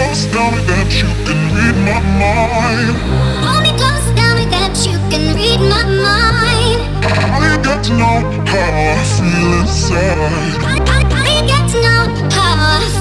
close, tell me that you can read my mind. Hold me close, tell me that you can read my mind. I got to know how I feel inside. I get to know how I